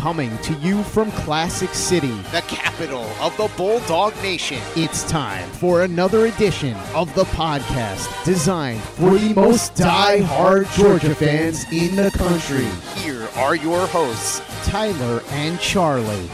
Coming to you from Classic City, the capital of the Bulldog Nation. It's time for another edition of the podcast designed for the most die-hard Georgia fans in the country. Here are your hosts, Tyler and Charlie.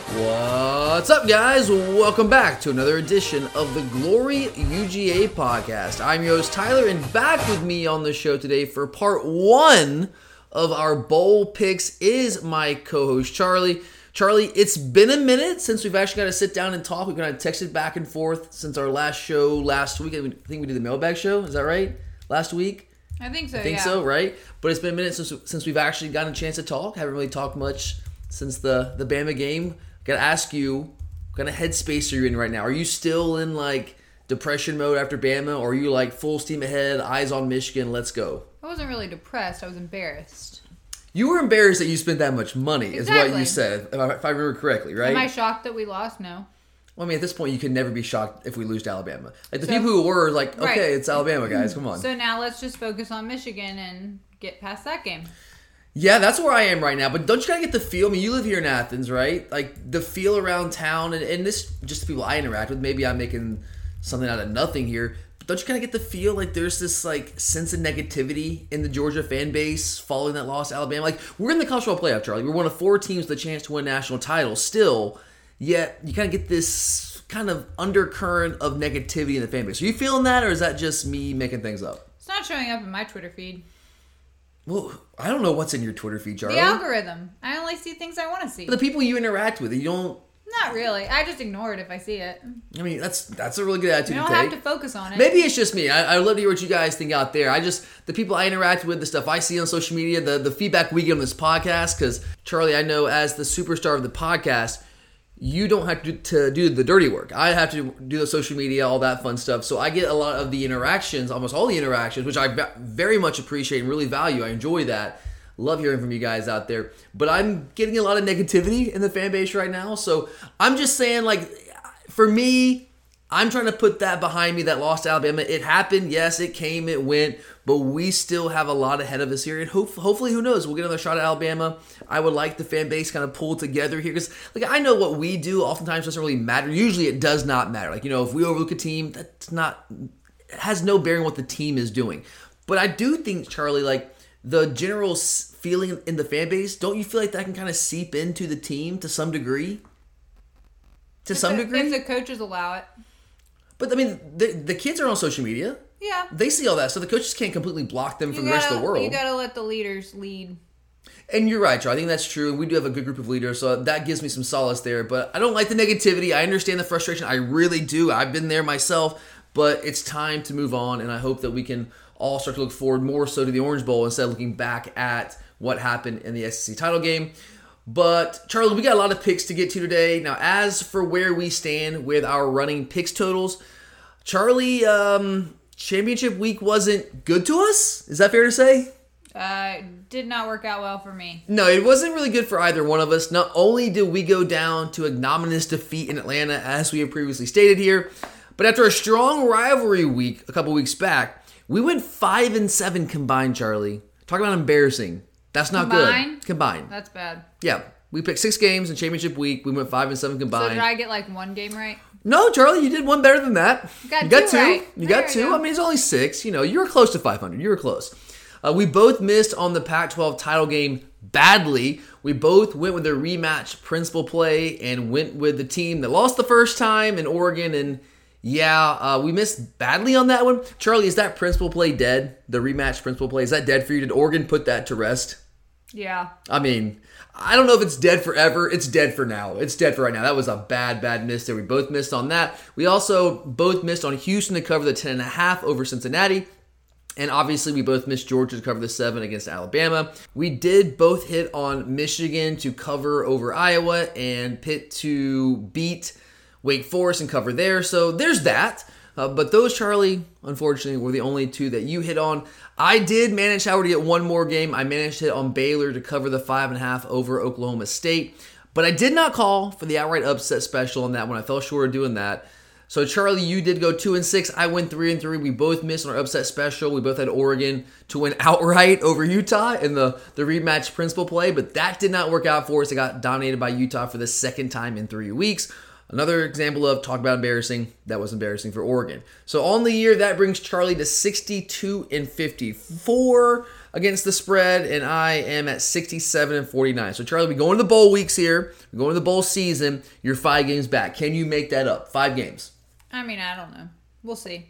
What's up, guys? Welcome back to another edition of the Glory UGA podcast. I'm your host, Tyler, and back with me on the show today for part one of our bowl picks is my co-host, Charlie. Charlie, it's been a minute since we've actually got to sit down and talk. We've kind of texted back and forth since our last show last week. I think we did the mailbag show. Is that right? Last week? I think so, I think so, right? But it's been a minute since we've actually gotten a chance to talk. Haven't really talked much since the Bama game. Got to ask you, what kind of headspace are you in right now? Are you still in, like, depression mode after Bama, or are you, like, full steam ahead, eyes on Michigan, let's go? I wasn't really depressed. I was embarrassed. You were embarrassed that you spent that much money, Exactly. is what you said, if I remember correctly, right? Am I shocked that we lost? No. Well, I mean, at this point, you can never be shocked if we lose to Alabama. Like, the people who were like, okay, right. It's Alabama, guys, come on. So now let's just focus on Michigan and get past that game. Yeah, that's where I am right now. But don't you kind of get the feel? I mean, you live here in Athens, right? Like, the feel around town, and this, just the people I interact with, maybe I'm making something out of nothing here. But don't you kind of get the feel like there's this, like, sense of negativity in the Georgia fan base following that loss to Alabama? Like, we're in the college football playoff, Charlie. We're one of 4 teams with a chance to win a national title still. Yet, you kind of get this kind of undercurrent of negativity in the fan base. Are you feeling that, or is that just me making things up? It's not showing up in my Twitter feed. Well, I don't know what's in your Twitter feed, Charlie. The algorithm. I only see things I want to see. But the people you interact with, you don't... Not really. I just ignore it if I see it. I mean, that's a really good attitude You to don't take. have to focus on it. Maybe it's just me. I'd love to hear what you guys think out there. The people I interact with, the stuff I see on social media, the feedback we get on this podcast, because, Charlie, I know as the superstar of the podcast, you don't have to do the dirty work. I have to do the social media, all that fun stuff. So I get a lot of the interactions, almost all the interactions, which I very much appreciate and really value. I enjoy that. Love hearing from you guys out there. But I'm getting a lot of negativity in the fan base right now. So I'm just saying, like, for me, I'm trying to put that behind me, that loss to Alabama. It happened. Yes, it came, it went. But we still have a lot ahead of us here. And hopefully, who knows, we'll get another shot at Alabama. I would like the fan base kind of pulled together here. Because, like, I know what we do oftentimes doesn't really matter. Usually it does not matter. Like, if we overlook a team, it has no bearing on what the team is doing. But I do think, Charlie, like, the general feeling in the fan base, don't you feel like that can kind of seep into the team to some degree? If the coaches allow it. But, I mean, the kids are on social media. Yeah. They see all that, so the coaches can't completely block them from the rest of the world. You gotta let the leaders lead. And you're right, Charlie. I think that's true. And we do have a good group of leaders, so that gives me some solace there. But I don't like the negativity. I understand the frustration. I really do. I've been there myself. But it's time to move on, and I hope that we can all start to look forward more so to the Orange Bowl instead of looking back at what happened in the SEC title game. But, Charlie, we got a lot of picks to get to today. Now, as for where we stand with our running picks totals, Charlie, championship week wasn't good to us? Is that fair to say? Did not work out well for me. No, it wasn't really good for either one of us. Not only did we go down to ignominious defeat in Atlanta, as we have previously stated here, but after a strong rivalry week a couple weeks back, we went 5-7 combined, Charlie. Talk about embarrassing. That's not good. Combined. That's bad. Yeah. We picked 6 games in championship week. We went 5-7 combined. So did I get like one game right? No, Charlie, you did one better than that. You got two. Right. You got 2. I mean, it's only 6. You were close to 500. You were close. We both missed on the Pac-12 title game badly. We both went with the rematch principal play and went with the team that lost the first time in Oregon. And yeah, we missed badly on that one. Charlie, is that principal play dead? The rematch principal play, is that dead for you? Did Oregon put that to rest? Yeah. I mean, I don't know if it's dead forever. It's dead for now. It's dead for right now. That was a bad miss there. We both missed on that. We also both missed on Houston to cover the 10.5 over Cincinnati. And obviously, we both missed Georgia to cover the 7 against Alabama. We did both hit on Michigan to cover over Iowa and Pitt to beat Wake Forest and cover there. So there's that. But those, Charlie, unfortunately, were the only 2 that you hit on. I did manage, however, to get one more game. I managed to hit on Baylor to cover the 5.5 over Oklahoma State. But I did not call for the outright upset special on that one. I fell short of doing that. So Charlie, you did go 2-6. I went 3-3. We both missed on our upset special. We both had Oregon to win outright over Utah in the rematch principal play, but that did not work out for us. It got dominated by Utah for the second time in 3 weeks. Another example of talk about embarrassing. That was embarrassing for Oregon. So on the year, that brings Charlie to 62-54 against the spread, and I am at 67-49. So Charlie, we go into the bowl weeks here. We go into the bowl season. You're 5 games back. Can you make that up? 5 games. I mean, I don't know. We'll see.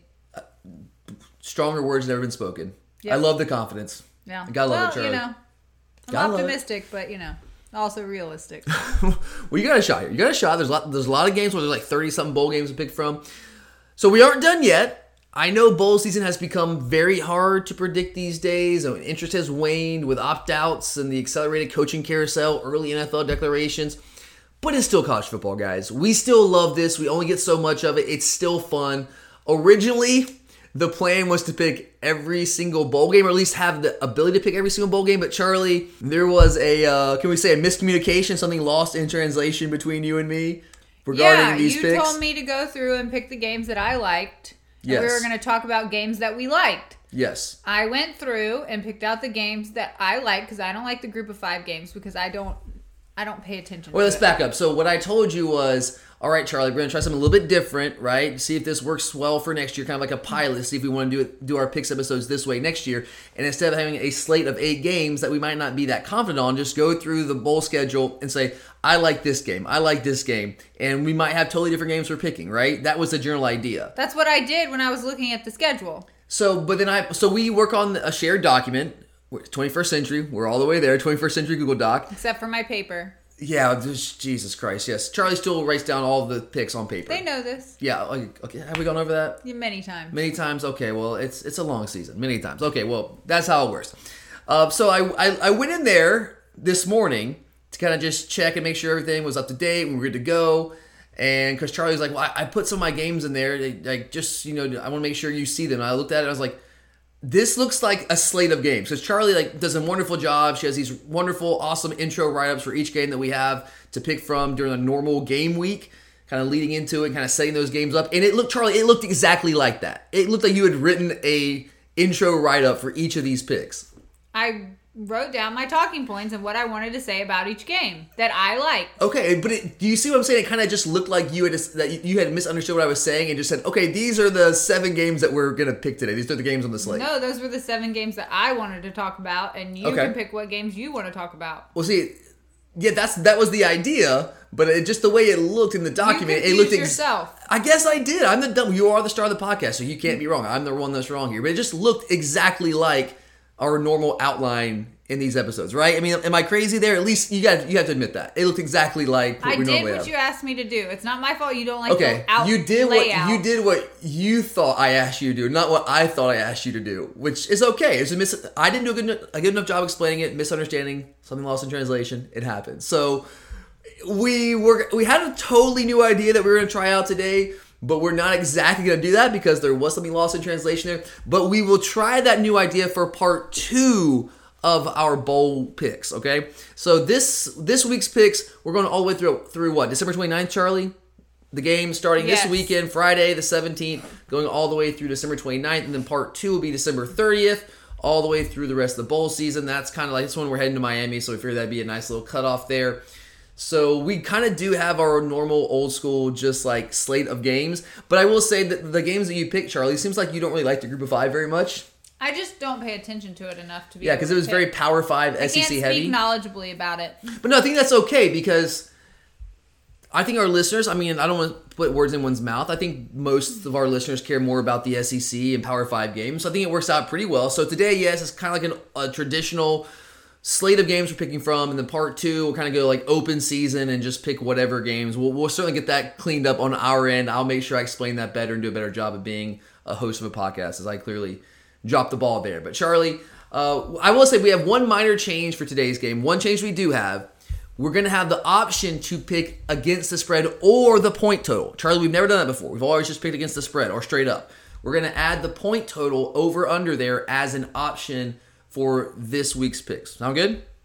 Stronger words never been spoken. Yep. I love the confidence. Yeah. I gotta love it, Charlie. I'm Gotta optimistic, but also realistic. Well, you got a shot here. You got a shot. There's a lot of games where there's like 30-something bowl games to pick from. So we aren't done yet. I know bowl season has become very hard to predict these days. Interest has waned with opt-outs and the accelerated coaching carousel, early NFL declarations. But it's still college football, guys. We still love this. We only get so much of it. It's still fun. Originally, the plan was to pick every single bowl game, or at least have the ability to pick every single bowl game. But Charlie, there was a, can we say a miscommunication, something lost in translation between you and me regarding these picks? Yeah, you told me to go through and pick the games that I liked. Yes. And we were going to talk about games that we liked. Yes. I went through and picked out the games that I like, because I don't like the group of 5 games, because I don't pay attention to Well, let's it. back up. So what I told you was, all right, Charlie, we're going to try something a little bit different, right? See if this works well for next year, kind of like a pilot, see if we want to do our picks episodes this way next year. And instead of having a slate of 8 games that we might not be that confident on, just go through the bowl schedule and say, I like this game, I like this game. And we might have totally different games we're picking, right? That was the general idea. That's what I did when I was looking at the schedule. So we work on a shared document, 21st century, we're all the way there, 21st century Google Doc. Except for my paper. Yeah, Jesus Christ, yes. Charlie still writes down all the picks on paper. They know this. Yeah, okay. Have we gone over that? Many times. Many times? Okay, well, it's a long season. Many times. Okay, well, that's how it works. So I went in there this morning to kind of just check and make sure everything was up to date and we were good to go. And because Charlie was like, well, I put some of my games in there. Like, just, I want to make sure you see them. And I looked at it and I was like, this looks like a slate of games. Because Charlie does a wonderful job. She has these wonderful, awesome intro write-ups for each game that we have to pick from during a normal game week, kind of leading into it, kind of setting those games up. And it looked exactly like that. It looked like you had written a intro write-up for each of these picks. I wrote down my talking points and what I wanted to say about each game that I liked. Okay, but do you see what I'm saying? It kind of just looked like you had misunderstood what I was saying and just said, okay, these are the 7 games that we're going to pick today. These are the games on the slate. No, those were the 7 games that I wanted to talk about, and you can pick what games you want to talk about. Well, see, yeah, that was the idea, but just the way it looked in the document, it looked yourself. I guess I did. You are the star of the podcast, so you can't be wrong. I'm the one that's wrong here, but it just looked exactly like our normal outline in these episodes, right? I mean, am I crazy there? At least you have to admit that it looked exactly like what we normally have. I did what you asked me to do. It's not my fault you don't like the out you did layout. You did what you thought I asked you to do, not what I thought I asked you to do, which is okay. I didn't do a good enough job explaining it. Misunderstanding, something lost in translation. It happens. So we had a totally new idea that we were going to try out today. But we're not exactly going to do that because there was something lost in translation there. But we will try that new idea for part 2 of our bowl picks, okay? So this week's picks, we're going all the way through what? December 29th, Charlie? The game starting this weekend, Friday the 17th, going all the way through December 29th. And then part 2 will be December 30th, all the way through the rest of the bowl season. That's kind of like this one. We're heading to Miami, so we figured that'd be a nice little cutoff there. So we kind of do have our normal old school just like slate of games. But I will say that the games that you picked, Charlie, seems like you don't really like the group of 5 very much. I just don't pay attention to it enough to be because it was very Power 5 SEC heavy. I can't speak knowledgeably about it. But no, I think that's okay because I think our listeners, I mean, I don't want to put words in one's mouth. I think most of our listeners care more about the SEC and Power 5 games. So I think it works out pretty well. So today, yes, it's kind of like a traditional slate of games we're picking from, and then part 2 we'll kind of go like open season and just pick whatever games. We'll certainly get that cleaned up on our end. I'll make sure I explain that better and do a better job of being a host of a podcast, as I clearly dropped the ball there. But Charlie, I will say we have one minor change for today's game. One change we do have. We're going to have the option to pick against the spread or the point total. Charlie, we've never done that before. We've always just picked against the spread or straight up. We're going to add the point total over under there as an option for this week's picks. Sound good?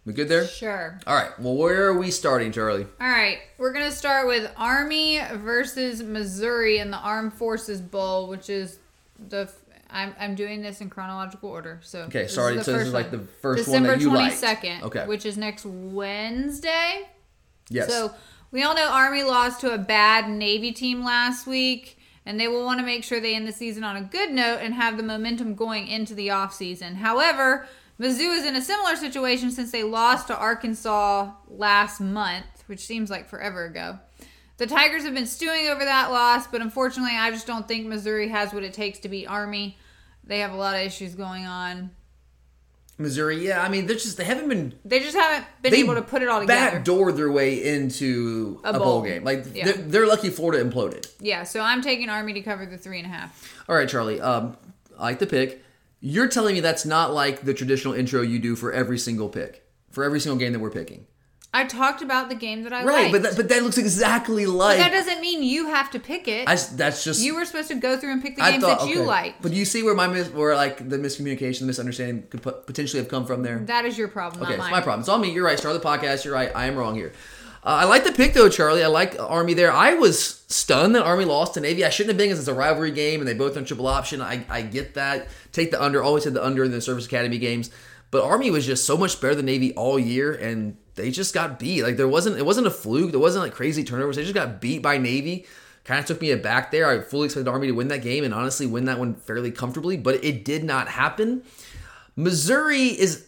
We good there? Sure. All right. Well, where are we starting, Charlie? All right. We're going to start with Army versus Missouri in the Armed Forces Bowl, which is I'm doing this in chronological order. So Okay, this sorry. is So this is like the first December one that you liked. 22nd, Okay. which is next Wednesday. Yes. So we all know Army lost to a bad Navy team last week, and they will want to make sure they end the season on a good note and have the momentum going into the offseason. However, Mizzou is in a similar situation since they lost to Arkansas last month, which seems like forever ago. The Tigers have been stewing over that loss, but unfortunately, I just don't think Missouri has what it takes to beat Army. They have a lot of issues going on. Missouri, yeah. I mean, they just haven't been able to put it all together. Backdoored their way into a bowl game. Like Yeah. they're lucky Florida imploded. Yeah, so I'm taking Army to cover the 3.5. All right, Charlie. I like the pick. You're telling me that's not like the traditional intro you do for every single pick, for every single game that we're picking. I talked about the game that I Right, liked. but that looks exactly like. But that doesn't mean you have to pick it. That's just. You were supposed to go through and pick the games that you liked. But you see where where like the miscommunication, the misunderstanding could potentially have come from there. That is your problem, Okay, not it's mine. my problem. It's on me. You're right. Start the podcast. You're right. I am wrong here. I like the pick though, Charlie. I like Army there. I was stunned that Army lost to Navy. I shouldn't have been because it's a rivalry game and they both on triple option. I get that. Take the under. Always had the under in the Service Academy games. But Army was just so much better than Navy all year, and they just got beat. Like it wasn't a fluke. There wasn't like crazy turnovers. They just got beat by Navy. Kind of took me aback there. I fully expected Army to win that game and honestly win that one fairly comfortably, but it did not happen. Missouri is.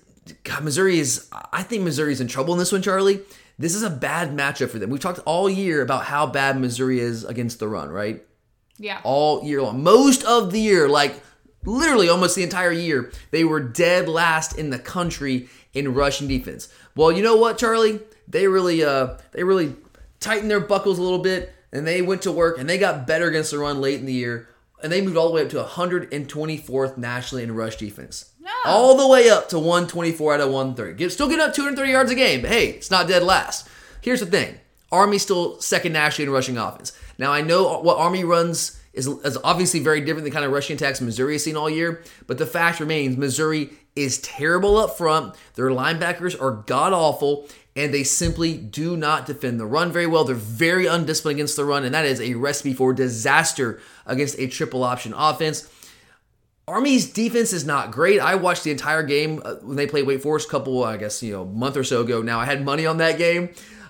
I think Missouri is in trouble in this one, Charlie. This is a bad matchup for them. We've talked all year about how bad Missouri is against the run, right? Yeah. All year long. Most of the year, like literally almost the entire year, they were dead last in the country in rushing defense. Well, you know what, Charlie? They really tightened their buckles a little bit, and they went to work, and they got better against the run late in the year, and they moved all the way up to 124th nationally in rush defense. No. All the way up to 124 out of 130. Still getting up 230 yards a game, but hey, it's not dead last. Here's the thing. Army's still second nationally in rushing offense. Now, I know what Army runs is obviously very different than the kind of rushing attacks Missouri has seen all year, but the fact remains Missouri is terrible up front. Their linebackers are god-awful, and they simply do not defend the run very well. They're very undisciplined against the run, and that is a recipe for disaster against a triple option offense. Army's defense is not great. I watched the entire game when they played Wake Forest a month or so ago now. I had money on that game.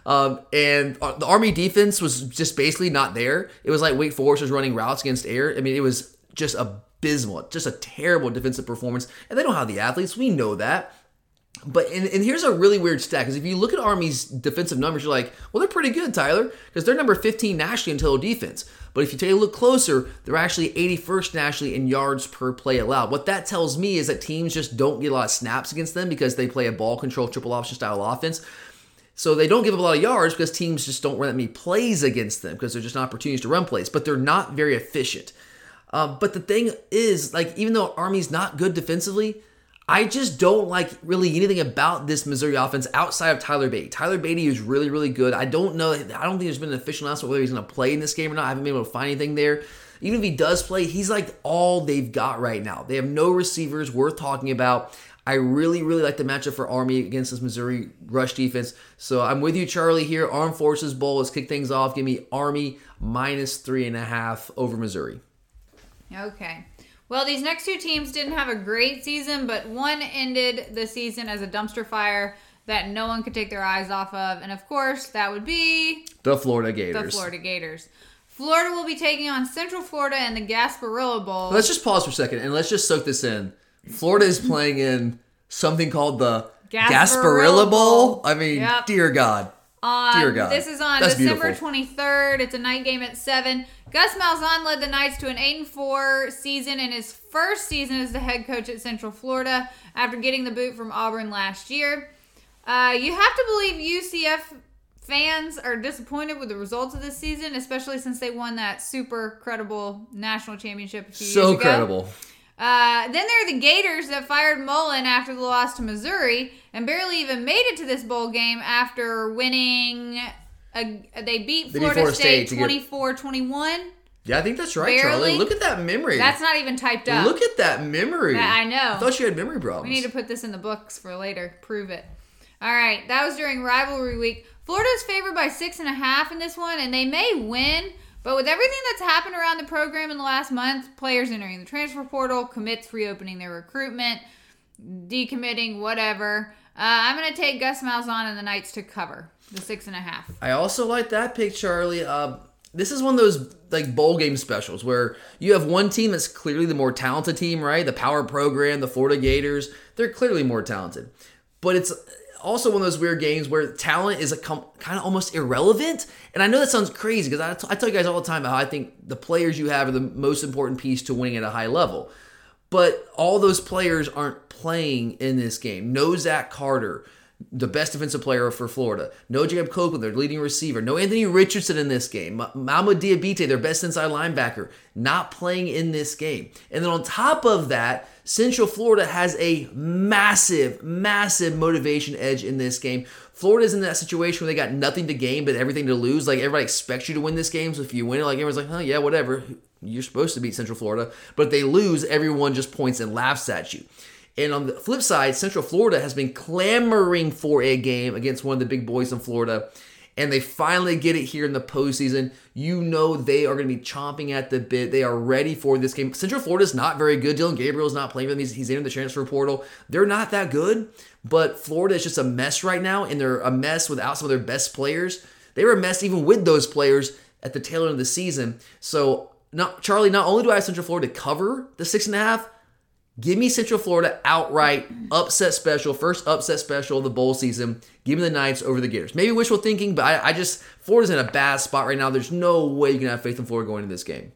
And the Army defense was just basically not there. It was like Wake Forest was running routes against air. I mean, it was just abysmal. Just a terrible defensive performance. And they don't have the athletes. We know that. But and here's a really weird stat, because if you look at Army's defensive numbers, you're like, well, they're pretty good, Tyler, because they're number 15 nationally in total defense. But if you take a look closer, they're actually 81st nationally in yards per play allowed. What that tells me is that teams just don't get a lot of snaps against them because they play a ball control triple option style offense. So they don't give up a lot of yards because teams just don't run that many plays against them because they're just not opportunities to run plays. But they're not very efficient. But the thing is, like, even though Army's not good defensively, I just don't like really anything about this Missouri offense outside of Tyler Beatty. Tyler Beatty is really, really good. I don't think there's been an official announcement whether he's going to play in this game or not. I haven't been able to find anything there. Even if he does play, he's like all they've got right now. They have no receivers worth talking about. I really, really like the matchup for Army against this Missouri rush defense. So I'm with you, Charlie, here. Armed Forces Bowl. Let's kick things off. Give me Army -3.5 over Missouri. Okay. Well, these next two teams didn't have a great season, but one ended the season as a dumpster fire that no one could take their eyes off of. And, of course, that would be the Florida Gators. The Florida Gators. Florida will be taking on Central Florida in the Gasparilla Bowl. Let's just pause for a second and let's just soak this in. Florida is playing in something called the Gasparilla Bowl. I mean, Yep. Dear God. Dear God. This is on That's December beautiful. 23rd. It's a night game at 7. Gus Malzahn led the Knights to an 8-4 season in his first season as the head coach at Central Florida after getting the boot from Auburn last year. You have to believe UCF fans are disappointed with the results of this season, especially since they won that super credible national championship a few years ago. So credible. Then there are the Gators that fired Mullen after the loss to Missouri and barely even made it to this bowl game after winning. They beat Florida State 24-21. Yeah, I think that's right, Barely. Charlie. Look at that memory. That's not even typed up. Look at that memory. I know. I thought you had memory problems. We need to put this in the books for later. Prove it. All right, that was during rivalry week. Florida's favored by 6.5 in this one, and they may win. But with everything that's happened around the program in the last month, players entering the transfer portal, commits reopening their recruitment, decommitting, whatever, I'm going to take Gus Malzahn and the Knights to cover the 6.5. I also like that pick, Charlie. This is one of those like bowl game specials where you have one team that's clearly the more talented team, right? The Power Program, the Florida Gators, they're clearly more talented. But it's also one of those weird games where talent is kind of almost irrelevant. And I know that sounds crazy because I tell you guys all the time how I think the players you have are the most important piece to winning at a high level. But all those players aren't playing in this game. No Zach Carter, the best defensive player for Florida. No Jacob Copeland, their leading receiver. No Anthony Richardson in this game. Mahmoud Diabite, their best inside linebacker, not playing in this game. And then on top of that, Central Florida has a massive, massive motivation edge in this game. Florida's in that situation where they got nothing to gain but everything to lose. Like, everybody expects you to win this game, so if you win it, like, everyone's like, oh, yeah, whatever. You're supposed to beat Central Florida. But if they lose, everyone just points and laughs at you. And on the flip side, Central Florida has been clamoring for a game against one of the big boys in Florida, and they finally get it here in the postseason. You know they are going to be chomping at the bit. They are ready for this game. Central Florida is not very good. Dylan Gabriel is not playing for them. He's in the transfer portal. They're not that good, but Florida is just a mess right now, and they're a mess without some of their best players. They were a mess even with those players at the tail end of the season. So, Charlie, not only do I have Central Florida to cover the 6.5, give me Central Florida outright upset special, first upset special of the bowl season. Give me the Knights over the Gators. Maybe wishful thinking, but I just, Florida's in a bad spot right now. There's no way you can have faith in Florida going into this game.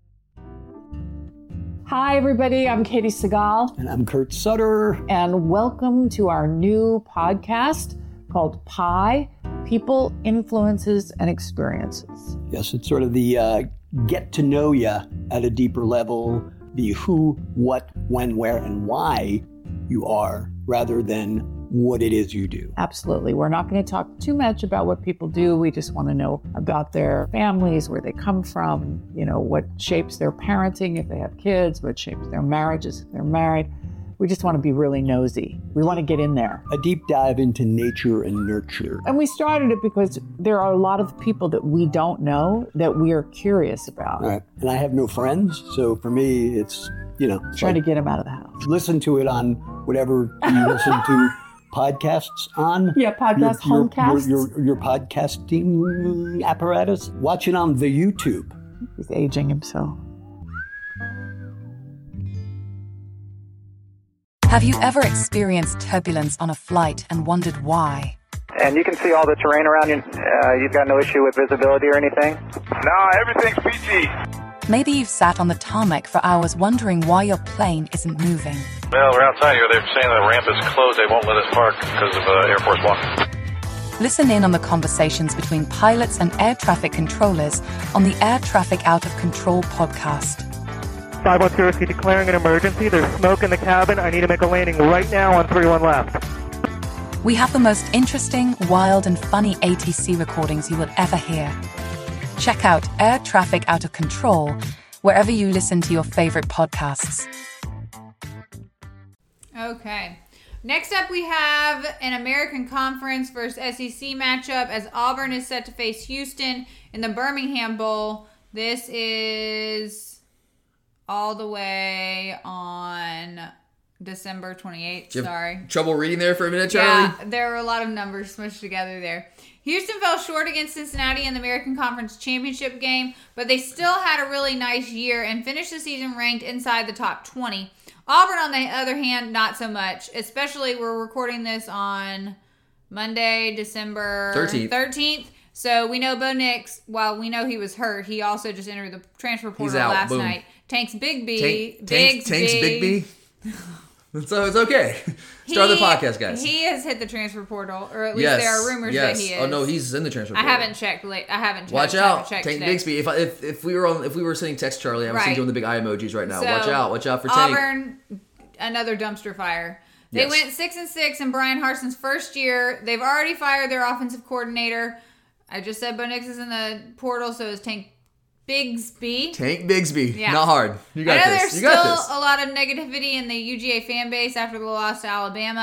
Hi, everybody. I'm Katie Segal. And I'm Kurt Sutter. And welcome to our new podcast called PIE, People, Influences, and Experiences. Yes, it's sort of the get to know you at a deeper level, the who, what, when, where, and why you are, rather than what it is you do. Absolutely. We're not going to talk too much about what people do. We just want to know about their families, where they come from, what shapes their parenting if they have kids, what shapes their marriages if they're married. We just want to be really nosy. We want to get in there. A deep dive into nature and nurture. And we started it because there are a lot of people that we don't know that we are curious about. Right. And I have no friends, so for me, it's, trying to get them out of the house. Listen to it on whatever you listen to podcasts on. Yeah, homecasts. Your podcasting apparatus. Watch it on the YouTube. He's aging himself. Have you ever experienced turbulence on a flight and wondered why? And you can see all the terrain around you. You've got no issue with visibility or anything? No, everything's PG. Maybe you've sat on the tarmac for hours wondering why your plane isn't moving. Well, we're outside here. They're saying the ramp is closed. They won't let us park because of Air Force One. Listen in on the conversations between pilots and air traffic controllers on the Air Traffic Out of Control podcast. 510 Whiskey declaring an emergency. There's smoke in the cabin. I need to make a landing right now on 31 left. We have the most interesting, wild, and funny ATC recordings you will ever hear. Check out Air Traffic Out of Control wherever you listen to your favorite podcasts. Okay. Next up, we have an American Conference versus SEC matchup as Auburn is set to face Houston in the Birmingham Bowl. This is all the way on December 28th. Sorry. Trouble reading there for a minute, Charlie? Yeah, there were a lot of numbers smushed together there. Houston fell short against Cincinnati in the American Conference Championship game, but they still had a really nice year and finished the season ranked inside the top 20. Auburn, on the other hand, not so much. Especially, we're recording this on Monday, December 13th. So we know Bo Nix, while we know he was hurt, he also just entered the transfer portal last night. Tanks Bigby. Tanks Bigby. So it's okay. Start the podcast, guys. He has hit the transfer portal, or at least there are rumors that he is. Oh no, he's in the transfer portal. I haven't checked. Watch out, Tank Bixby. If we were sending text Charlie, I was doing the big eye emojis right now. So, watch out for Tank. Auburn, another dumpster fire. They went 6-6 in Brian Harson's first year. They've already fired their offensive coordinator. I just said Bo Nix is in the portal, so is Tank Bigsby. Tank Bigsby. Yeah. Not hard. You got this. There's still a lot of negativity in the UGA fan base after the loss to Alabama.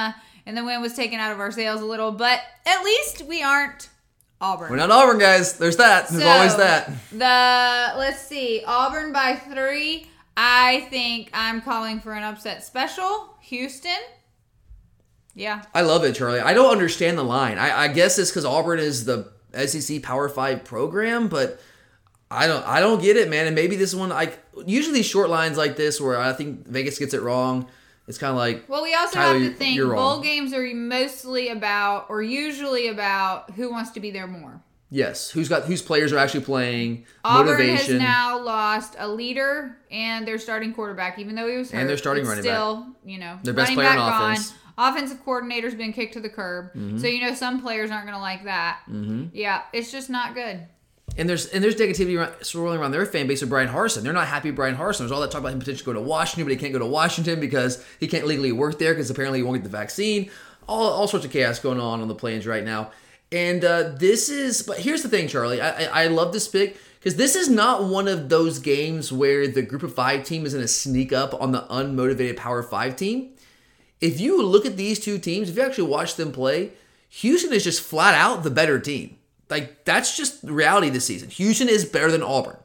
and the win was taken out of our sails a little, but at least we aren't Auburn. We're not Auburn, guys. There's that. There's always that. Let's see. Auburn by 3. I think I'm calling for an upset special. Houston. Yeah. I love it, Charlie. I don't understand the line. I guess it's because Auburn is the SEC Power 5 program, but I don't get it, man. And maybe this one, usually these short lines like this where I think Vegas gets it wrong, it's kind of like, well, we also Tyler, have to think you're wrong. bowl games are mostly about, or usually about, who wants to be there more. Yes, whose players are actually playing, Auburn motivation. has now lost a leader and their starting quarterback, even though he was hurt. And their starting running back. Still, Their best running player back on offense. Gone. Offensive coordinator's been kicked to the curb. Mm-hmm. So some players aren't going to like that. Mm-hmm. Yeah, it's just not good. And there's negativity swirling around their fan base with Brian Harsin. They're not happy with Brian Harsin. There's all that talk about him potentially going to Washington, but he can't go to Washington because he can't legally work there because apparently he won't get the vaccine. All sorts of chaos going on the Plains right now. And but here's the thing, Charlie. I love this pick because this is not one of those games where the Group of 5 team is going to sneak up on the unmotivated Power 5 team. If you look at these two teams, if you actually watch them play, Houston is just flat out the better team. That's just the reality this season. Houston is better than Auburn.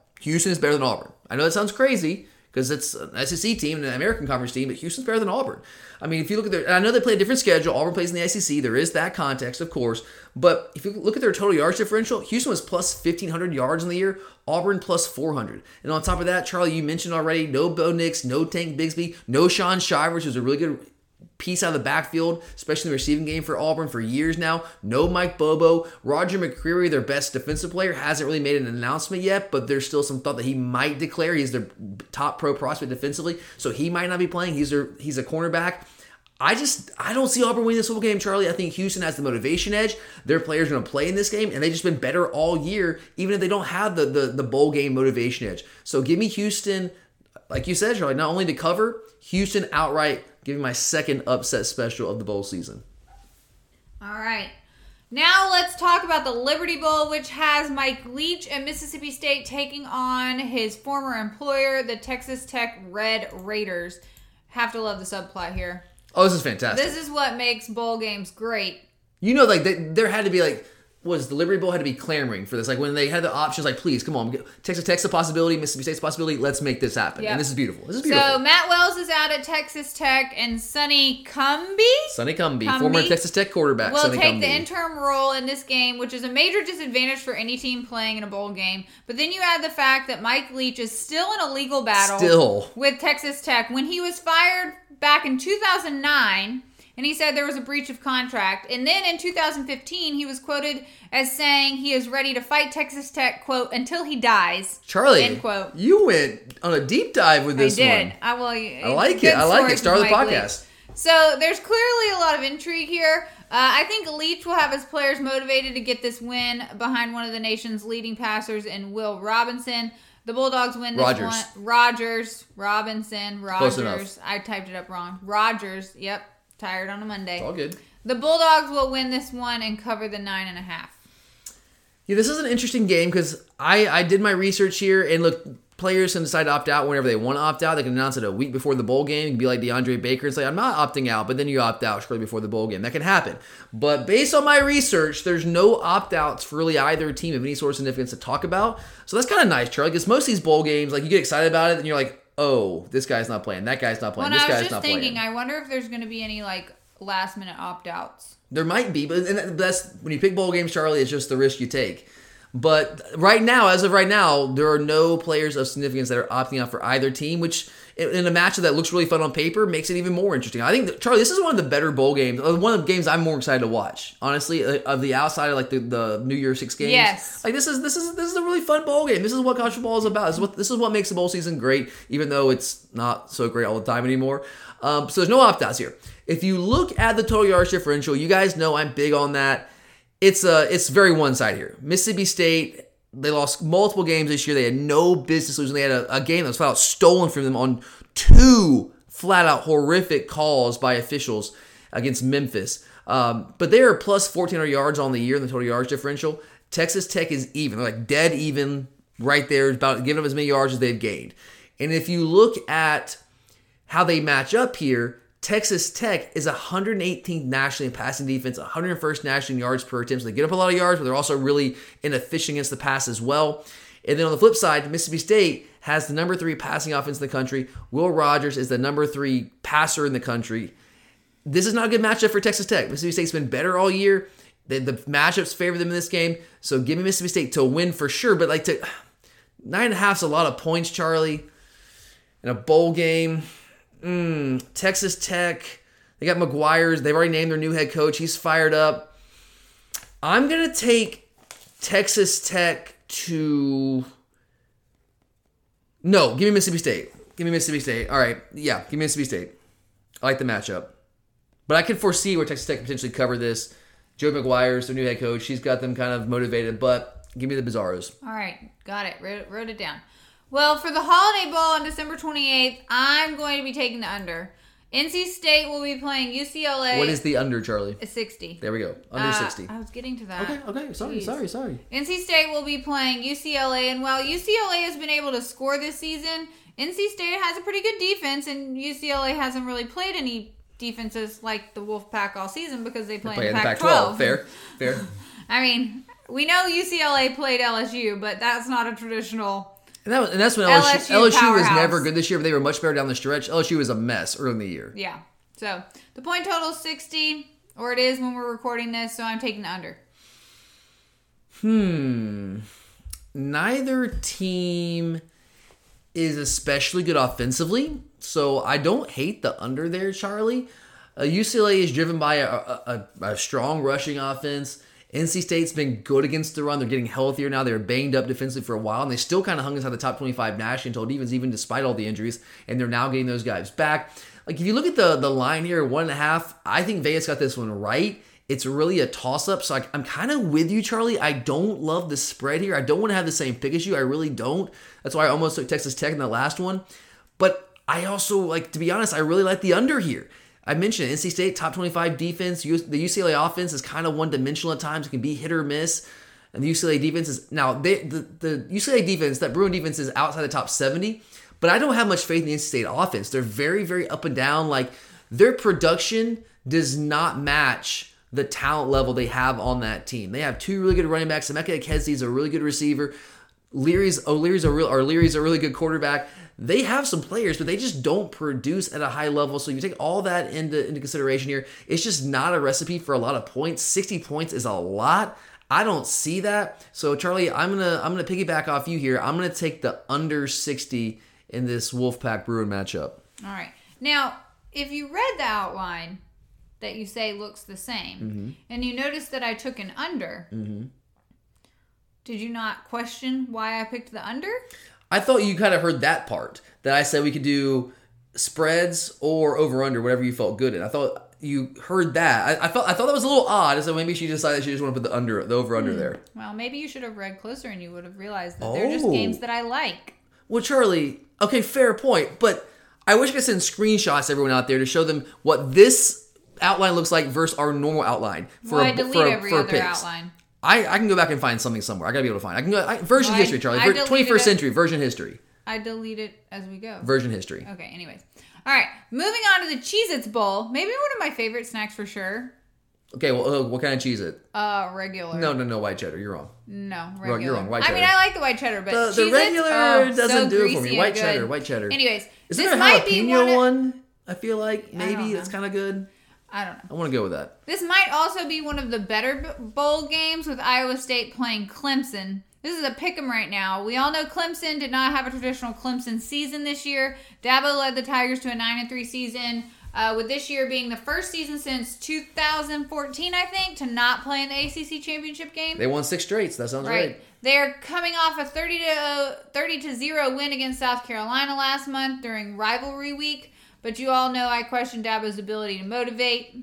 I know that sounds crazy because it's an SEC team and an American Conference team, but Houston's better than Auburn. I mean, if you look at I know they play a different schedule. Auburn plays in the SEC. There is that context, of course. But if you look at their total yards differential, Houston was plus 1,500 yards in the year. Auburn plus 400. And on top of that, Charlie, you mentioned already, no Bo Nix, no Tank Bigsby, no Sean Shivers, who's a really good piece out of the backfield, especially in the receiving game for Auburn for years now. No Mike Bobo. Roger McCreary, their best defensive player, hasn't really made an announcement yet, but there's still some thought that he might declare. He's their top pro prospect defensively, so he might not be playing. He's a cornerback. I don't see Auburn winning this football game, Charlie. I think Houston has the motivation edge. Their players are going to play in this game, and they've just been better all year, even if they don't have the bowl game motivation edge. So give me Houston, like you said, Charlie, not only to cover, Houston outright. Give me my second upset special of the bowl season. All right. Now let's talk about the Liberty Bowl, which has Mike Leach and Mississippi State taking on his former employer, the Texas Tech Red Raiders. Have to love the subplot here. Oh, this is fantastic. This is what makes bowl games great. There had to be the Liberty Bowl had to be clamoring for this. When they had the options, please, come on. Texas Tech's a possibility, Mississippi State's a possibility. Let's make this happen. Yep. And this is beautiful. So Matt Wells is out at Texas Tech, and Sonny Cumbie, former Texas Tech quarterback, will take the interim role in this game, which is a major disadvantage for any team playing in a bowl game. But then you add the fact that Mike Leach is still in a legal battle with Texas Tech. When he was fired back in 2009, and he said there was a breach of contract. And then in 2015, he was quoted as saying he is ready to fight Texas Tech, quote, until he dies. Charlie, end quote. You went on a deep dive with this one. I did. I like it. Start of the podcast. So there's clearly a lot of intrigue here. I think Leach will have his players motivated to get this win behind one of the nation's leading passers in Will Robinson. The Bulldogs win this one. Robinson. Close enough. I typed it up wrong. Rogers. Yep. Tired on a Monday. It's all good. The Bulldogs will win this one and cover the 9.5. Yeah, this is an interesting game because I did my research here, and look, players can decide to opt out whenever they want to opt out. They can announce it a week before the bowl game. It can be like DeAndre Baker and say, I'm not opting out, but then you opt out shortly before the bowl game. That can happen. But based on my research, there's no opt-outs for really either team of any sort of significance to talk about. So that's kind of nice, Charlie, because most of these bowl games, you get excited about it, and you're like, oh, this guy's not playing, that guy's not playing, this guy's not playing. I was just thinking, I wonder if there's going to be any, last-minute opt-outs. There might be, but that's when you pick bowl games, Charlie, it's just the risk you take. But as of right now, there are no players of significance that are opting out for either team, which in a matchup that looks really fun on paper makes it even more interesting. I think, Charlie, this is one of the better bowl games, one of the games I'm more excited to watch, honestly, of the outside of the New Year's 6 games. Yes. This is a really fun bowl game. This is what college football is about. This is what makes the bowl season great, even though it's not so great all the time anymore. So there's no opt-outs here. If you look at the total yards differential, you guys know I'm big on that. It's very one-sided here. Mississippi State, they lost multiple games this year. They had no business losing. They had a game that was flat out stolen from them on 2 flat-out horrific calls by officials against Memphis. But they are plus 1,400 yards on the year in the total yards differential. Texas Tech is even. They're dead even right there, about giving them as many yards as they've gained. And if you look at how they match up here, Texas Tech is 118th nationally in passing defense, 101st nationally in yards per attempt. So they get up a lot of yards, but they're also really inefficient against the pass as well. And then on the flip side, Mississippi State has the number 3 passing offense in the country. Will Rogers is the number 3 passer in the country. This is not a good matchup for Texas Tech. Mississippi State's been better all year. The matchups favor them in this game. So give me Mississippi State to win for sure. But 9.5 is a lot of points, Charlie. In a bowl game. Texas Tech. They got McGuire's. They've already named their new head coach. He's fired up. I'm going to take Texas Tech to... No, give me Mississippi State. Give me Mississippi State. All right. Yeah, give me Mississippi State. I like the matchup. But I can foresee where Texas Tech could potentially cover this. Joe McGuire's their new head coach. He's got them kind of motivated, but give me the Bizarros. All right. Got it. Wrote it down. Well, for the Holiday Bowl on December 28th, I'm going to be taking the under. NC State will be playing UCLA. What is the under, Charlie? 60. There we go. Under 60. I was getting to that. Okay. Sorry. NC State will be playing UCLA, and while UCLA has been able to score this season, NC State has a pretty good defense, and UCLA hasn't really played any defenses like the Wolfpack all season because they play in the Pac-12. Fair. I mean, we know UCLA played LSU, but that's not a traditional... And that's when LSU was never good this year, but they were much better down the stretch. LSU was a mess early in the year. Yeah. So the point total is 60, or it is when we're recording this, so I'm taking the under. Neither team is especially good offensively, so I don't hate the under there, Charlie. UCLA is driven by a strong rushing offense. NC State's been good against the run. They're getting healthier now. They were banged up defensively for a while, and they still kind of hung inside the top 25 nationally until defense, even despite all the injuries, and they're now getting those guys back. If you look at the line here, 1.5, I think Vegas got this one right. It's really a toss-up, so I'm kind of with you, Charlie. I don't love the spread here. I don't want to have the same pick as you. I really don't. That's why I almost took Texas Tech in the last one. But I also, to be honest, I really like the under here. I mentioned NC State, top 25 defense. The UCLA offense is kind of one-dimensional at times. It can be hit or miss. And the UCLA defense is... Now, the UCLA defense, that Bruin defense is outside the top 70. But I don't have much faith in the NC State offense. They're very, very up and down. Their production does not match the talent level they have on that team. They have 2 really good running backs. Emeka Ekezi is a really good receiver. Leary's a really good quarterback. They have some players, but they just don't produce at a high level. So you take all that into consideration here. It's just not a recipe for a lot of points. 60 points is a lot. I don't see that. So Charlie, I'm gonna piggyback off you here. I'm gonna take the under 60 in this Wolfpack Bruin matchup. All right. Now, if you read the outline that you say looks the same, and you notice that I took an under, did you not question why I picked the under? I thought you kind of heard that part, that I said we could do spreads or over-under, whatever you felt good in. I thought you heard that. I thought that was a little odd, so maybe she decided she just want to put the over-under there. Well, maybe you should have read closer and you would have realized that they're just games that I like. Well, Charlie, okay, fair point, but I wish I could send screenshots to everyone out there to show them what this outline looks like versus our normal outline for I delete every other picks. outline. I can go back and find something somewhere. I gotta be able to find. I can go version history, Charlie. 21st century version history. I delete it as we go. Version history. Okay. Anyways, all right. Moving on to the Cheez-Its Bowl. Maybe one of my favorite snacks for sure. Okay. Well, what kind of Cheez-It? Regular. No, white cheddar. You're wrong. No, regular. You're wrong. White cheddar. I mean, I like the white cheddar, but the regular doesn't do it for me. White cheddar. cheddar. Anyways, is there a jalapeno one? I feel like maybe that's kind of good. I don't know. I want to go with that. This might also be one of the better bowl games with Iowa State playing Clemson. This is a pick'em right now. We all know Clemson did not have a traditional Clemson season this year. Dabo led the Tigers to a 9-3 season, with this year being the first season since 2014, I think, to not play in the ACC championship game. They won 6 straight. That sounds right. They're coming off a 30-0 win against South Carolina last month during rivalry week. But you all know I question Dabo's ability to motivate.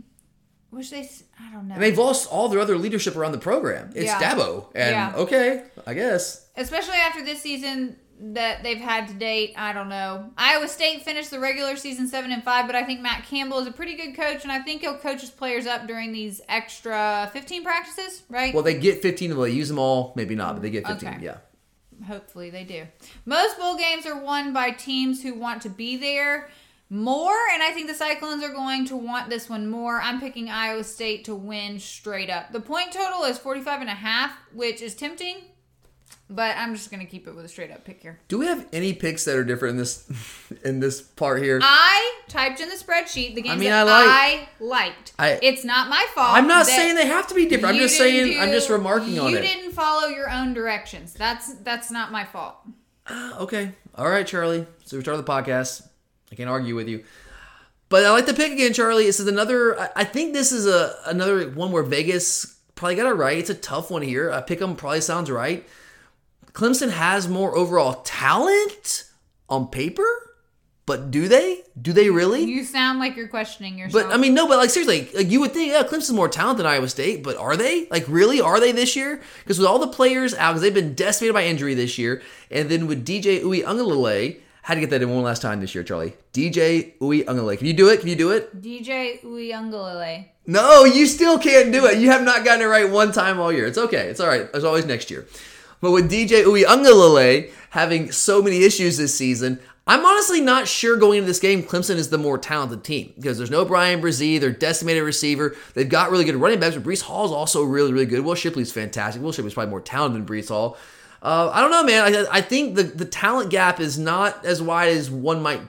I don't know. And they've lost all their other leadership around the program. It's Dabo. And okay, I guess. Especially after this season that they've had to date, I don't know. Iowa State finished the regular season 7-5, but I think Matt Campbell is a pretty good coach, and I think he'll coach his players up during these extra 15 practices, right? Well, they get 15. Will they use them all? Maybe not, but they get 15, okay. Yeah. Hopefully they do. Most bowl games are won by teams who want to be there. more, and I think the Cyclones are going to want this one more. I'm picking Iowa State to win straight up. The point total is 45.5, which is tempting, but I'm just going to keep it with a straight up pick here. Do we have any picks that are different in this part here? I typed in the spreadsheet the games I liked. It's not my fault. I'm not saying they have to be different. I'm just saying, I'm just remarking on it. You didn't follow your own directions. That's not my fault. Okay. All right, Charlie. So we started the podcast. I can't argue with you. But I like the pick again, Charlie. This is another, I think this is another one where Vegas probably got it right. It's a tough one here. I pick them probably sounds right. Clemson has more overall talent on paper, but do they? Do they really? You sound like you're questioning yourself. But I mean, no, but like seriously, like you would think, yeah, Clemson's more talented than Iowa State, but are they? Like really, are they this year? Because with all the players out, because they've been decimated by injury this year, and then with DJ Uiagalelei, had to get that in one last time this year, Charlie. DJ Uiagalelei. Can you do it? Can you do it? DJ Uiagalelei. No, you still can't do it. You have not gotten it right one time all year. It's okay. It's all right. There's always next year. But with DJ Uiagalelei having so many issues this season, I'm honestly not sure going into this game Clemson is the more talented team because there's no Brian Brzee, their decimated receiver. They've got really good running backs, but Breece Hall is also really, really good. Will Shipley's fantastic. Will Shipley's probably more talented than Breece Hall. I don't know, man. I think the talent gap is not as wide as one might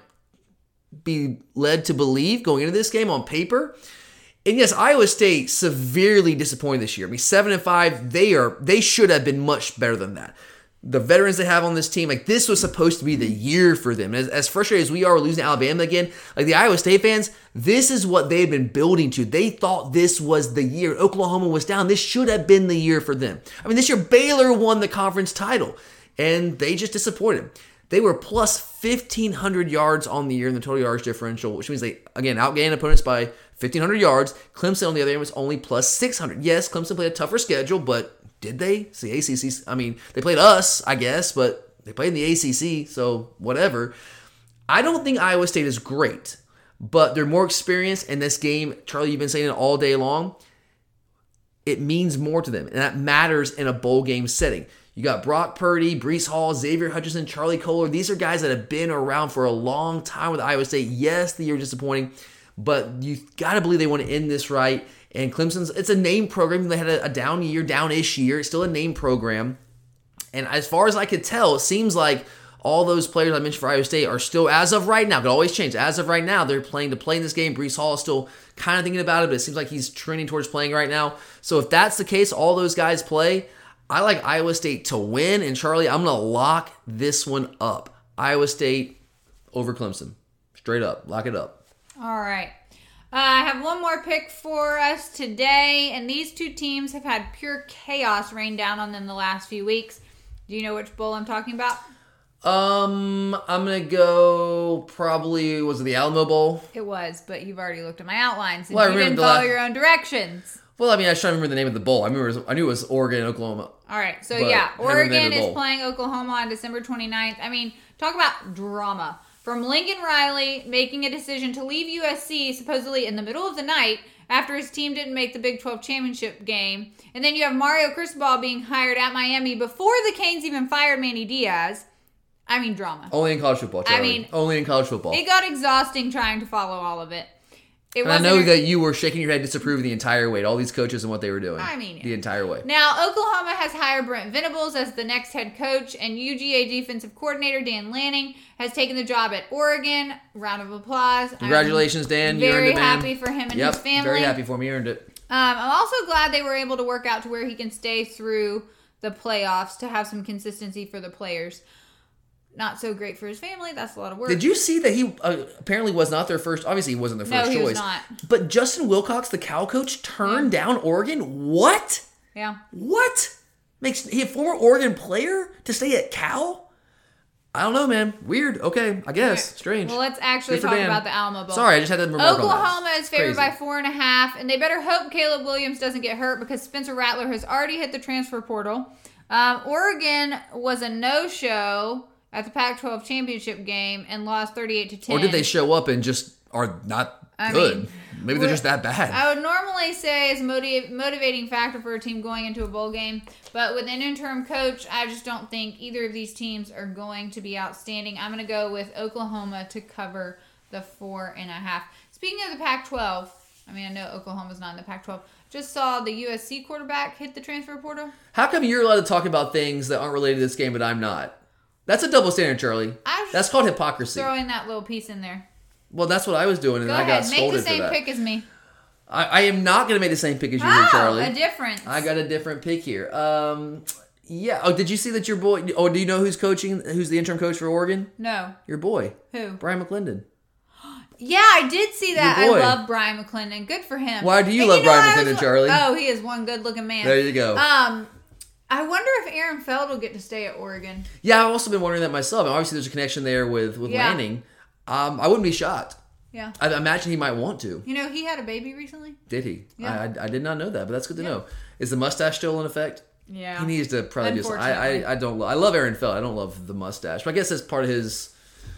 be led to believe going into this game on paper. And yes, Iowa State severely disappointed this year. I mean, 7-5, they should have been much better than that. The veterans they have on this team, like this was supposed to be the year for them. As frustrated as we are losing to Alabama again, like the Iowa State fans, this is what they've been building to. They thought this was the year. Oklahoma was down. This should have been the year for them. I mean, this year Baylor won the conference title, and they just disappointed. They were plus 1,500 yards on the year in the total yards differential, which means they, again, outgained opponents by 1,500 yards. Clemson, on the other hand, was only plus 600. Yes, Clemson played a tougher schedule, but did they? It's the ACC. I mean, they played us, I guess, but they played in the ACC, so whatever. I don't think Iowa State is great, but they're more experienced in this game. Charlie, you've been saying it all day long. It means more to them, and that matters in a bowl game setting. You got Brock Purdy, Breece Hall, Xavier Hutchinson, Charlie Kolar. These are guys that have been around for a long time with Iowa State. Yes, the year was disappointing, but you got to believe they want to end this right. And Clemson's, it's a name program. They had a down year, down-ish year. It's still a name program. And as far as I could tell, it seems like all those players I mentioned for Iowa State are still, as of right now, could always change. As of right now, they're planning to play in this game. Breece Hall is still kind of thinking about it, but it seems like he's trending towards playing right now. So if that's the case, all those guys play. I like Iowa State to win. And Charlie, I'm going to lock this one up. Iowa State over Clemson. Straight up. Lock it up. All right. I have one more pick for us today, and these two teams have had pure chaos rain down on them the last few weeks. Do you know which bowl I'm talking about? I'm going to go probably, was it the Alamo Bowl? It was, but you've already looked at my outlines, and Well, you didn't follow your own directions. Well, I mean, I was trying to remember the name of the bowl. I knew it was Oregon and Oklahoma. All right, so yeah, Oregon is playing Oklahoma on December 29th. I mean, talk about drama. From Lincoln Riley making a decision to leave USC supposedly in the middle of the night after his team didn't make the Big 12 championship game. And then you have Mario Cristobal being hired at Miami before the Canes even fired Manny Diaz. I mean, drama. Only in college football, Charlie. I mean, only in college football. It got exhausting trying to follow all of it. And I know that you were shaking your head disapproving the entire way, all these coaches and what they were doing. I mean, the entire way. Now, Oklahoma has hired Brent Venables as the next head coach, and UGA defensive coordinator Dan Lanning has taken the job at Oregon. Round of applause. Congratulations, Dan. You earned Very it, man. happy for him and his family. Very happy for him. He earned it. I'm also glad they were able to work out to where he can stay through the playoffs to have some consistency for the players. Not so great for his family. That's a lot of work. Did you see that he apparently was not their first? Obviously, he wasn't their first choice. No, he was not. But Justin Wilcox, the Cal coach, turned down Oregon. What? Yeah. What? Makes he a former Oregon player to stay at Cal? I don't know, man. Weird. Okay, I guess. Right. Strange. Well, let's actually talk about the Alamo Bowl. Sorry, I just had to remark Oklahoma on is favored by 4.5, and they better hope Caleb Williams doesn't get hurt because Spencer Rattler has already hit the transfer portal. Oregon was a no-show at the Pac-12 championship game and lost 38-10. Or did they show up and just are not good? Maybe they're just that bad. I would normally say it's a motivating factor for a team going into a bowl game, but with an interim coach, I just don't think either of these teams are going to be outstanding. I'm going to go with Oklahoma to cover the 4.5. Speaking of the Pac-12, I mean, I know Oklahoma's not in the Pac-12. Just saw the USC quarterback hit the transfer portal. How come you're allowed to talk about things that aren't related to this game, but I'm not? That's a double standard, Charlie. That's called hypocrisy. Throwing that little piece in there. Well, that's what I was doing, and I got scolded for that. Make the same pick as me. I am not going to make the same pick as you here, Charlie. A difference. I got a different pick here. Yeah. Oh, did you see that your boy... Oh, do you know who's coaching? Who's the interim coach for Oregon? No. Your boy. Who? Brian McClendon. Yeah, I did see that. Your boy. I love Brian McClendon. Good for him. Why do you love Brian McClendon, Charlie? Oh, he is one good-looking man. There you go. I wonder if Aaron Feld will get to stay at Oregon. Yeah, I've also been wondering that myself. And obviously, there's a connection there with Lanning. I wouldn't be shocked. Yeah. I imagine he might want to. You know, he had a baby recently. Did he? Yeah. I did not know that, but that's good to know. Is the mustache still in effect? Yeah. He needs to probably just... I love Aaron Feld. I don't love the mustache. But I guess that's part of his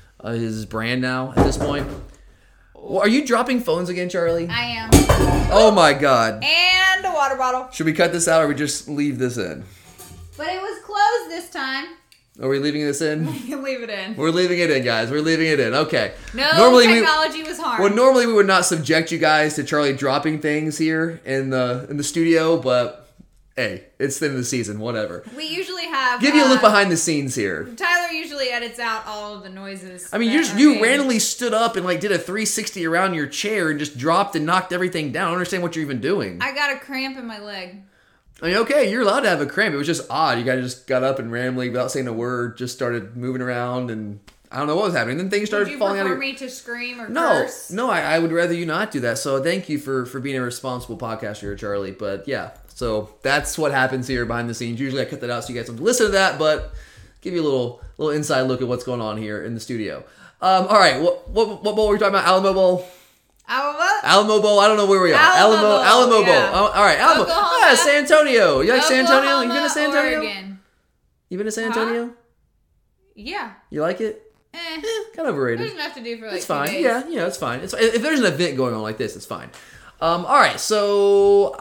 brand now at this point. Well, are you dropping phones again, Charlie? I am. Oh my God. And a water bottle. Should we cut this out or we just leave this in? But it was closed this time. Are we leaving this in? We can leave it in. We're leaving it in, guys. We're leaving it in. Okay. No, technology was harmed. Well, normally we would not subject you guys to Charlie dropping things here in the studio, but hey, it's the end of the season. Whatever. We usually have... Give you a look behind the scenes here. Tyler usually edits out all of the noises. I mean, you randomly stood up and did a 360 around your chair and just dropped and knocked everything down. I don't understand what you're even doing. I got a cramp in my leg. I mean, okay, you're allowed to have a cramp. It was just odd. You guys just got up and randomly, without saying a word, just started moving around, and I don't know what was happening. Then things started falling out. Would you prefer me to scream or curse? No, I would rather you not do that. So thank you for being a responsible podcaster here, Charlie. But yeah, so that's what happens here behind the scenes. Usually I cut that out so you guys don't listen to that, but give you a little inside look at what's going on here in the studio. All right, what bowl were we talking about? Alamo Bowl? Alamo Bowl. I don't know where we are. Alamo Bowl. Yeah. Oh, all right, Alamo. Ah, San Antonio. You like San Antonio? You been to San Antonio? Oregon. You been to San Antonio? Yeah. You like it? Kind of overrated. There's enough to do for it's fine. 2 days. Yeah, it's fine. If there's an event going on like this, it's fine. All right, so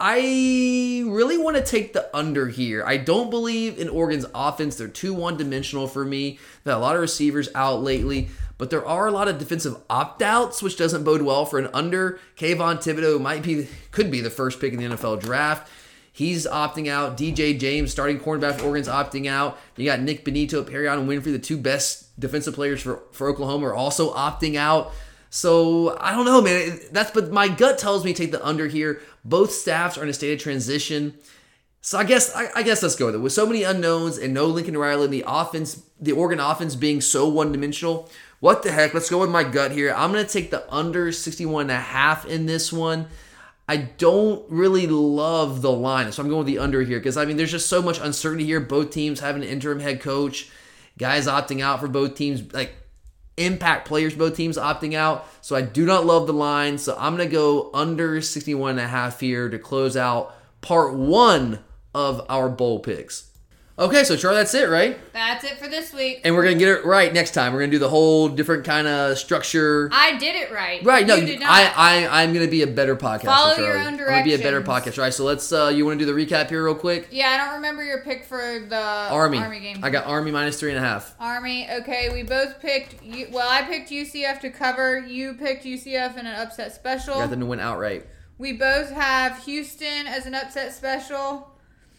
I really want to take the under here. I don't believe in Oregon's offense. They're too one-dimensional for me. They've had a lot of receivers out lately, but there are a lot of defensive opt-outs, which doesn't bode well for an under. Kayvon Thibodeau could be the first pick in the NFL draft. He's opting out. DJ James, starting cornerback for Oregon's opting out. You got Nick Benito, Perion Winfrey, the two best defensive players for Oklahoma, are also opting out. So, I don't know, man. But my gut tells me to take the under here. Both staffs are in a state of transition. So I guess let's go with it. With so many unknowns and no Lincoln Riley, the Oregon offense being so one-dimensional, what the heck? Let's go with my gut here. I'm going to take the under 61.5 in this one. I don't really love the line, so I'm going with the under here because, I mean, there's just so much uncertainty here. Both teams have an interim head coach. Guys opting out for both teams, impact players, both teams opting out. So I do not love the line. So I'm going to go under 61.5 here to close out part one of our bowl picks. Okay, so Charlie, that's it, right? That's it for this week. And we're going to get it right next time. We're going to do the whole different kind of structure. I did it right. Right, no, you did not. I'm going to be a better podcaster, Follow Charlie. your own directions. I'm going to be a better podcaster. All right, so let's, you want to do the recap here real quick? Yeah, I don't remember your pick for the Army game. I got Army minus 3.5. Army, okay, we both picked, I picked UCF to cover. You picked UCF in an upset special. Got them to win outright. We both have Houston as an upset special.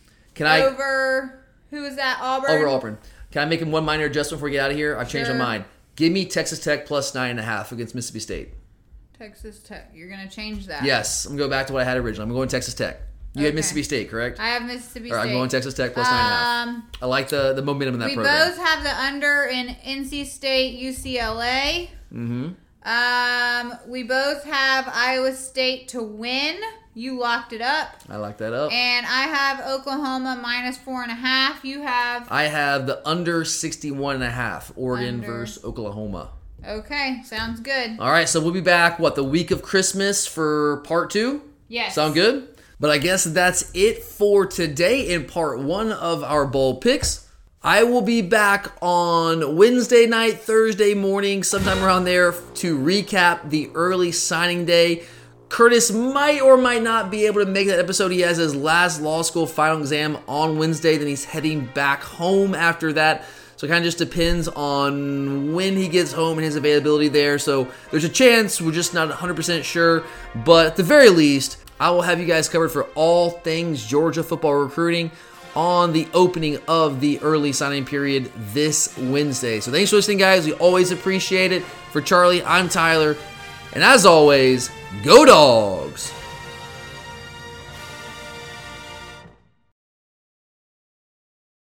Over... Who is that? Auburn? Over Auburn. Can I make one minor adjustment before we get out of here? I've changed my mind. Give me Texas Tech plus 9.5 against Mississippi State. Texas Tech. You're going to change that. Yes. I'm going back to what I had originally. I'm going Texas Tech. You had Mississippi State, correct? I have Mississippi State. All right, I'm going Texas Tech plus 9.5. I like the momentum in that program. We both have the under in NC State, UCLA. Mm-hmm. We both have Iowa State to win. You locked it up. I locked that up. And I have Oklahoma minus 4.5. You have... I have the under 61.5. Oregon versus Oklahoma. Okay, sounds good. All right, so we'll be back, the week of Christmas for part 2? Yes. Sound good? But I guess that's it for today in part 1 of our bowl picks. I will be back on Wednesday night, Thursday morning, sometime around there to recap the early signing day. Curtis might or might not be able to make that episode. He has his last law school final exam on Wednesday. Then he's heading back home after that. So it kind of just depends on when he gets home and his availability there. So there's a chance, we're just not 100% sure. But at the very least, I will have you guys covered for all things Georgia football recruiting on the opening of the early signing period this Wednesday. So thanks for listening, guys. We always appreciate it. For Charlie, I'm Tyler. And as always, go Dogs!